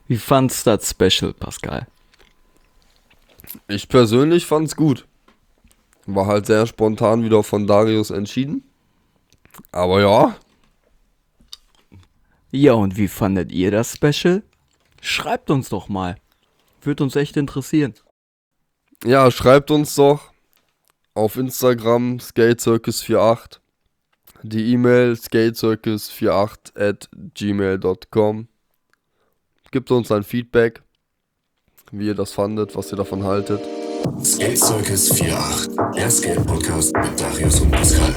Wie fandst du das Special, Pascal? Ich persönlich fand's gut. War halt sehr spontan wieder von Darius entschieden. Aber ja, Ja, und wie fandet ihr das Special? Schreibt uns doch mal. Würde uns echt interessieren. ja, schreibt uns doch auf Instagram skatecircus48, die E-Mail skatecircus48@gmail.com. Gebt uns ein Feedback, wie ihr das fandet, was ihr davon haltet. Skate Circus 48, der Skate-Podcast mit Darius und Pascal.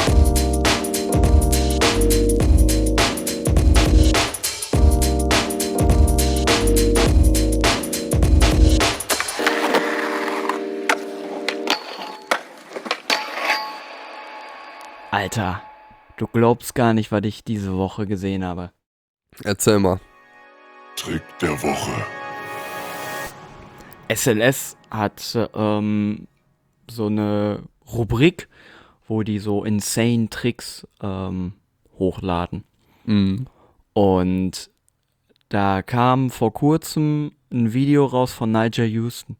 Alter, du glaubst gar nicht, was ich diese Woche gesehen habe. Erzähl mal. Trick der Woche. SLS hat so eine Rubrik, wo die so insane Tricks hochladen. Mhm. Und da kam vor kurzem ein Video raus von Nigel Houston.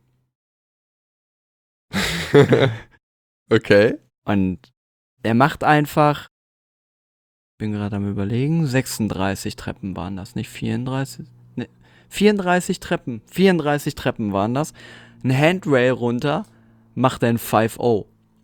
Okay. Und er macht einfach, bin gerade am Überlegen, 36 Treppen waren das, nicht 34? Ne, 34 Treppen waren das. Ein Handrail runter, macht er ein 5-0.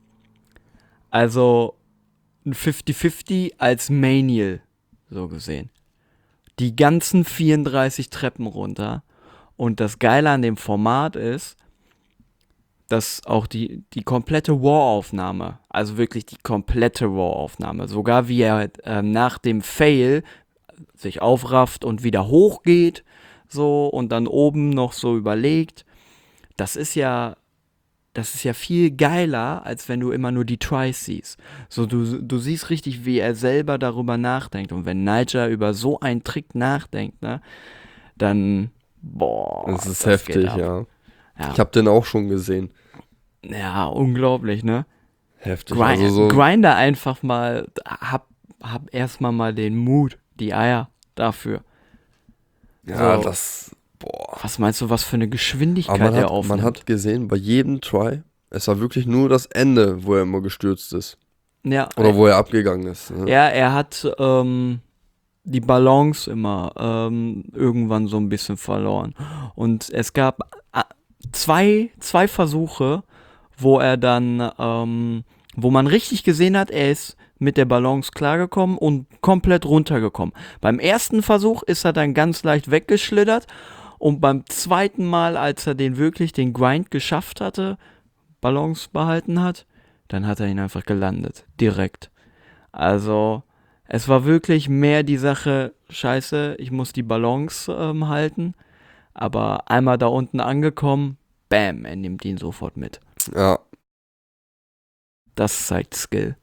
Also ein 50-50 als Manial, so gesehen. Die ganzen 34 Treppen runter. Und das Geile an dem Format ist, dass auch die komplette Raw-Aufnahme, also wirklich die komplette Raw-Aufnahme, sogar wie er nach dem Fail sich aufrafft und wieder hochgeht, so, und dann oben noch so überlegt, das ist ja viel geiler, als wenn du immer nur die Tries siehst. So, du siehst richtig, wie er selber darüber nachdenkt. Und wenn Nigel über so einen Trick nachdenkt, ne, dann, boah, Das ist das geht heftig, ab. ja. Ja. Ich hab den auch schon gesehen. Ja, unglaublich, ne? Heftig. Also so. Grinder einfach mal, hab erstmal mal den Mut, die Eier dafür. Ja, so. das. Boah. Was meinst du, was für eine Geschwindigkeit Aber er aufnimmt? man hat gesehen, bei jedem Try, es war wirklich nur das Ende, wo er immer gestürzt ist. Ja, Oder wo er abgegangen ist. Ne? ja, er hat die Balance immer irgendwann so ein bisschen verloren. Und es gab zwei Versuche, wo er dann, wo man richtig gesehen hat, er ist mit der Balance klargekommen und komplett runtergekommen. Beim ersten Versuch ist er dann ganz leicht weggeschlittert und beim zweiten Mal, als er den Grind geschafft hatte, Balance behalten hat, dann hat er ihn einfach gelandet, direkt. Also, es war wirklich mehr die Sache, scheiße, ich muss die Balance halten, aber einmal da unten angekommen, bam, er nimmt ihn sofort mit. Ja. Das zeigt Skill.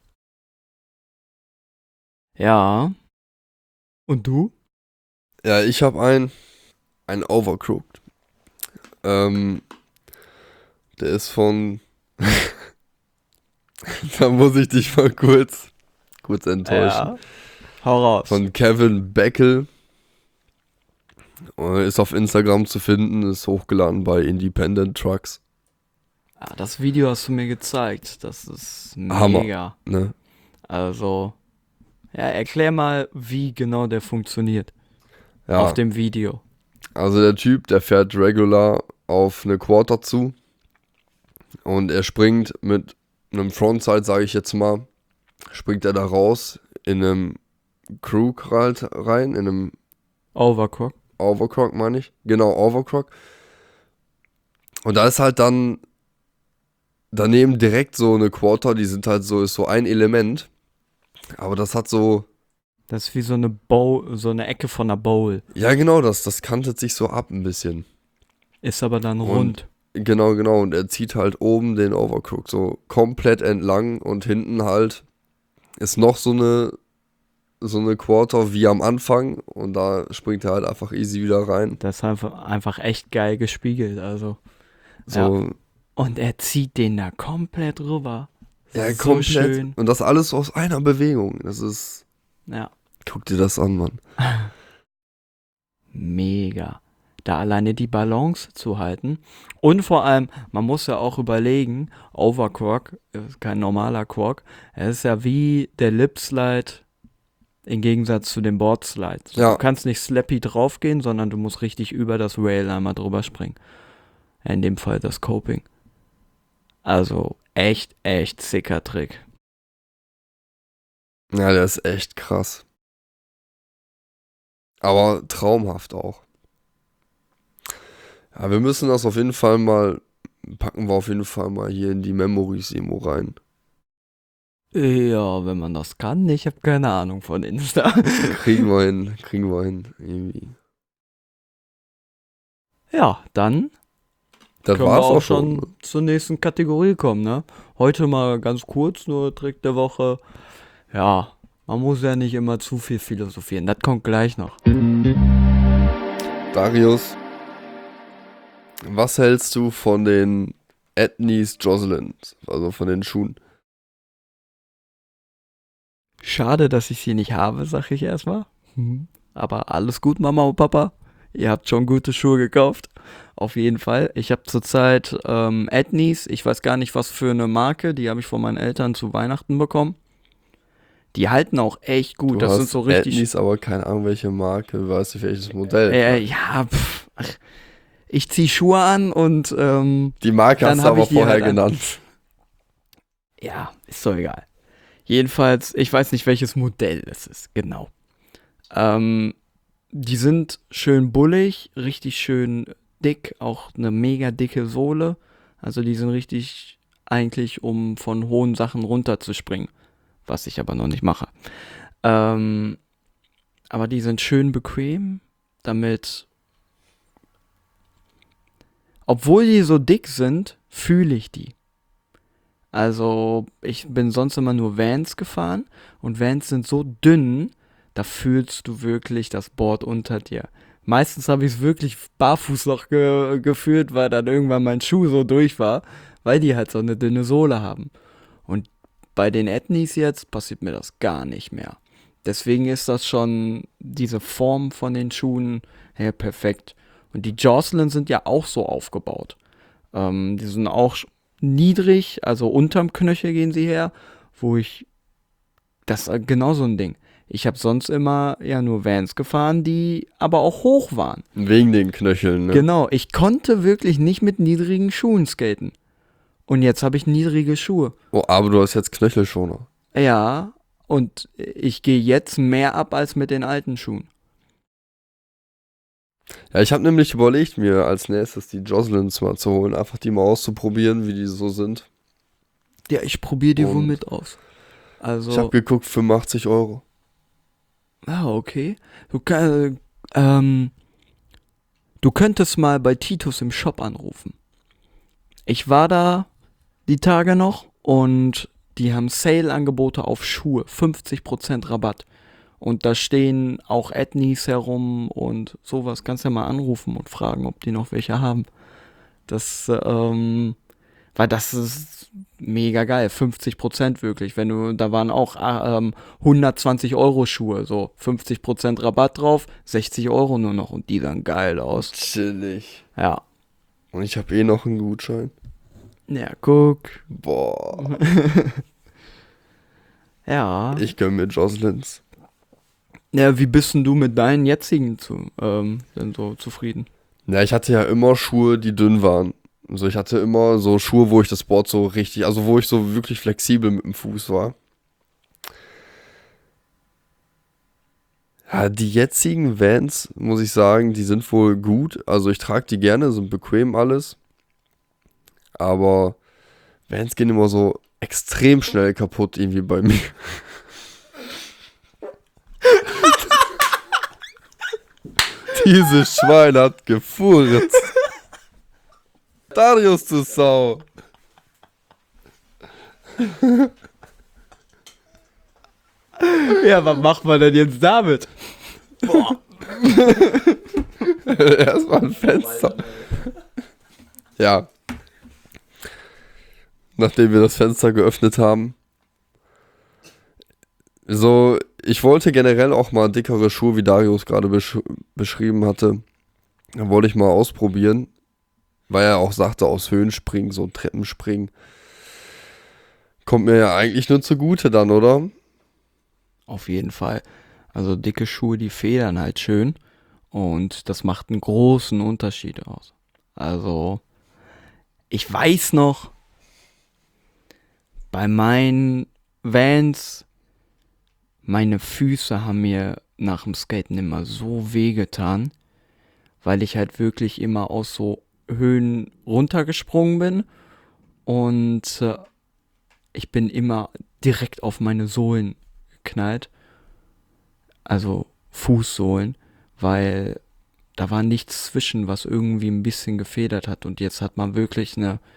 Ja. Und du? Ja, ich habe einen Overcooked. Der ist von. Da muss ich dich mal kurz enttäuschen. Ja. Hau raus. Von Kevin Beckel. Ist auf Instagram zu finden, ist hochgeladen bei Independent Trucks. Ja, das Video hast du mir gezeigt. Das ist Hammer. mega. Ne? Also, ja, erklär mal, wie genau der funktioniert. Ja. Auf dem Video. Also der Typ, der fährt regular auf eine Quarter zu. Und er springt mit einem Frontside, sage ich jetzt mal, springt er da raus in einem Crook halt rein, in einem Overcook. Overcrock, meine ich. Genau, Overcrock. Und da ist halt dann daneben direkt so eine Quarter, die sind halt so, ist so ein Element. Aber das hat so. Das ist wie so eine Bowl, so eine Ecke von einer Bowl. Ja, genau, das kantet sich so ab ein bisschen. Ist aber dann rund. Genau. Und er zieht halt oben den Overcrook so komplett entlang und hinten halt ist noch so eine Quarter wie am Anfang und da springt er halt einfach easy wieder rein. Das ist einfach echt geil gespiegelt, also. So, Ja. Und er zieht den da komplett rüber. ja, So komplett. schön. Und das alles aus einer Bewegung. Das ist. Ja. Guck dir das an, Mann. Mega. mega. Da alleine die Balance zu halten. Und vor allem, man muss ja auch überlegen, Overclock ist kein normaler Quark. Er ist ja wie der Lip-Slide im Gegensatz zu dem Board-Slide. So, Ja. Du kannst nicht slappy draufgehen, sondern du musst richtig über das Rail einmal drüber springen. In dem Fall das Coping. Also echt sicker Trick. Ja, der ist echt krass. Aber traumhaft auch. Ja, wir müssen das auf jeden Fall mal, packen wir auf jeden Fall mal hier in die Memories irgendwo rein. Ja, wenn man das kann. Ich habe keine Ahnung von Insta. Kriegen wir hin, irgendwie. Ja, dann Das können wir war's auch schon. schon zur nächsten Kategorie kommen, ne? Heute mal ganz kurz, nur Trick der Woche. Ja, man muss ja nicht immer zu viel philosophieren. Das kommt gleich noch. Darius, was hältst du von den Etnies Jocelyn, also von den Schuhen? Schade, dass ich sie nicht habe, sag ich erstmal. Aber alles gut, Mama und Papa. Ihr habt schon gute Schuhe gekauft. Auf jeden Fall. Ich habe zurzeit Etnies. Ich weiß gar nicht, was für eine Marke. Die habe ich von meinen Eltern zu Weihnachten bekommen. Die halten auch echt gut. Du Das hast sind so richtig. Etnies, aber keine Ahnung, welche Marke, du weißt nicht, welches Modell. Ich zieh Schuhe an und Die Marke dann hast du hab aber ich die vorher halt an. genannt. ja, ist doch egal. Jedenfalls, ich weiß nicht, welches Modell es ist, genau. Die sind schön bullig, richtig schön dick, auch eine mega dicke Sohle. Also die sind richtig eigentlich, um von hohen Sachen runterzuspringen, was ich aber noch nicht mache. Aber die sind schön bequem, damit, obwohl die so dick sind, fühle ich die. Also ich bin sonst immer nur Vans gefahren und Vans sind so dünn, da fühlst du wirklich das Board unter dir. Meistens habe ich es wirklich barfuß noch gefühlt, weil dann irgendwann mein Schuh so durch war, weil die halt so eine dünne Sohle haben. Und bei den Etnies jetzt passiert mir das gar nicht mehr. Deswegen ist das schon diese Form von den Schuhen perfekt. Und die Jocelyn sind ja auch so aufgebaut. Die sind auch niedrig, also unterm Knöchel gehen sie her, das ist genau so ein Ding. Ich habe sonst immer ja nur Vans gefahren, die aber auch hoch waren. Wegen den Knöcheln, ne? Genau, ich konnte wirklich nicht mit niedrigen Schuhen skaten. Und jetzt habe ich niedrige Schuhe. Oh, aber du hast jetzt Knöchelschoner. Ja, und ich gehe jetzt mehr ab als mit den alten Schuhen. Ja, ich habe nämlich überlegt, mir als nächstes die Jocelyns mal zu holen, einfach die mal auszuprobieren, wie die so sind. Ja, ich probiere die wohl Und mit aus. Also, ich habe geguckt, 85 Euro. okay. Du könntest mal bei Titus im Shop anrufen. Ich war da die Tage noch und die haben Sale-Angebote auf Schuhe, 50% Rabatt. Und da stehen auch Etnies herum und sowas. Kannst ja mal anrufen und fragen, ob die noch welche haben. Weil das ist mega geil. 50% wirklich. Da waren auch 120 Euro Schuhe, so 50% Rabatt drauf, 60 Euro nur noch und die sahen geil aus. Chillig. Ja. Und ich habe noch einen Gutschein. Ja, guck. Boah. Ja. Ich gönn mir Jocelyns. Ja, wie bist denn du mit deinen jetzigen denn so zufrieden? Ja, ich hatte ja immer Schuhe, die dünn waren. Also ich hatte immer so Schuhe, wo ich das Board so richtig, also wo ich so wirklich flexibel mit dem Fuß war. Ja, die jetzigen Vans, muss ich sagen, die sind wohl gut. Also ich trage die gerne, sind bequem alles. Aber Vans gehen immer so extrem schnell kaputt irgendwie bei mir. Dieses Schwein hat gefurzt. Darius, du Sau. Ja, was macht man denn jetzt damit? Erstmal ein Fenster. Ja. Nachdem wir das Fenster geöffnet haben. So, ich wollte generell auch mal dickere Schuhe, wie Darius gerade beschrieben hatte. Da wollte ich mal ausprobieren, weil er auch sagte, aus Höhenspringen, so Treppenspringen, kommt mir ja eigentlich nur zugute dann, oder? Auf jeden Fall. Also dicke Schuhe, die federn halt schön und das macht einen großen Unterschied aus. Also ich weiß noch, bei meinen Vans, meine Füße haben mir nach dem Skaten immer so wehgetan, weil ich halt wirklich immer aus so Höhen runtergesprungen bin und ich bin immer direkt auf meine Sohlen geknallt, also Fußsohlen, weil da war nichts zwischen, was irgendwie ein bisschen gefedert hat und jetzt hat man wirklich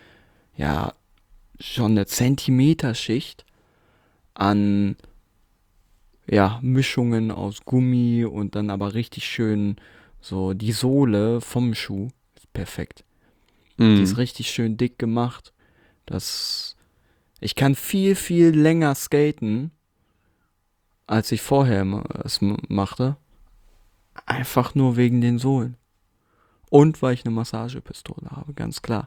schon eine Zentimeterschicht an Mischungen aus Gummi und dann aber richtig schön so die Sohle vom Schuh. Ist perfekt. Die ist richtig schön dick gemacht. Ich kann viel, viel länger skaten, als ich vorher es machte. Einfach nur wegen den Sohlen. Und weil ich eine Massagepistole habe, ganz klar.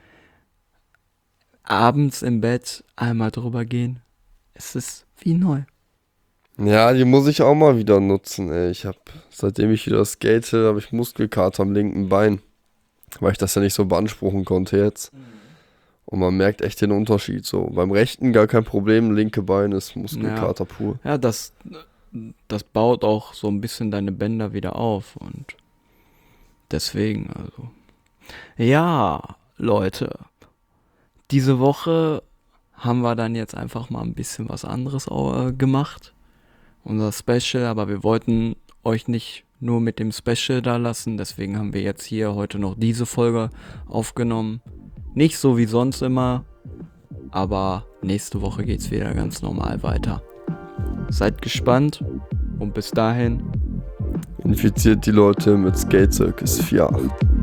Abends im Bett einmal drüber gehen. Es ist wie neu. Ja, die muss ich auch mal wieder nutzen, ey. Seitdem ich wieder skate, habe ich Muskelkater am linken Bein. Weil ich das ja nicht so beanspruchen konnte jetzt. Und man merkt echt den Unterschied so. Beim rechten gar kein Problem, linke Bein ist Muskelkater pur. Ja, das baut auch so ein bisschen deine Bänder wieder auf und deswegen, also. Ja, Leute, diese Woche haben wir dann jetzt einfach mal ein bisschen was anderes gemacht. Unser Special, aber wir wollten euch nicht nur mit dem Special da lassen, deswegen haben wir jetzt hier heute noch diese Folge aufgenommen. Nicht so wie sonst immer, aber nächste Woche geht's wieder ganz normal weiter. Seid gespannt und bis dahin Infiziert die Leute mit Skate Circus 4.8.